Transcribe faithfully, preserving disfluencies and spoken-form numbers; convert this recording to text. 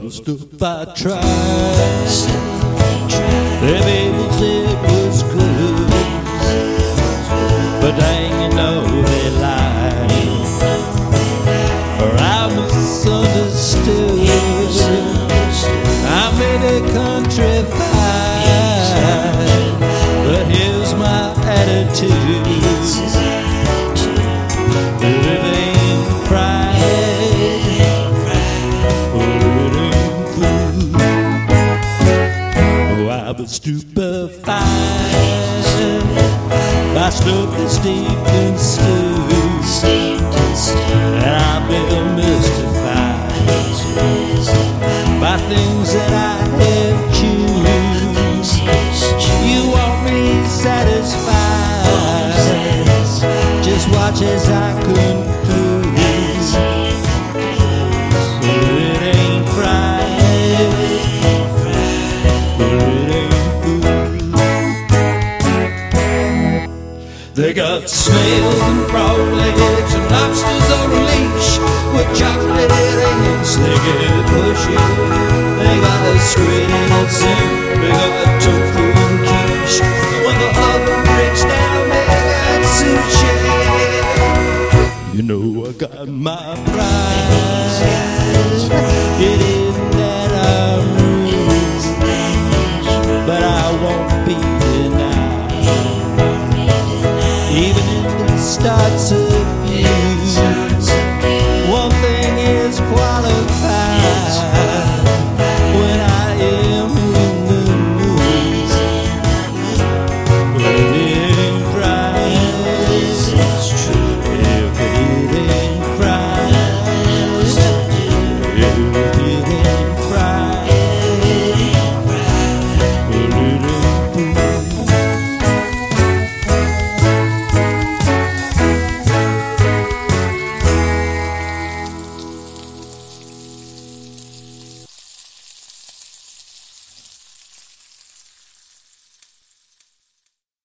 the stuff I tried, everyone said it was good, but dang, you know they lied, or I misunderstood. I'm in a country fine, but here's my attitude. But stupefied by stuff that's deep and stewed, and I've been mystified by things that I have choose. You want me satisfied, just watch as I conclude. It ain't right, they got snails and frog legs and lobsters on a leash with chocolate eggs. They get pushy. They got a squid and soup. They got tofu and quiche. When the oven breaks down, they got sushi. You know I got my pride. It isn't that I'm rude, but I won't be denied. Even if it starts to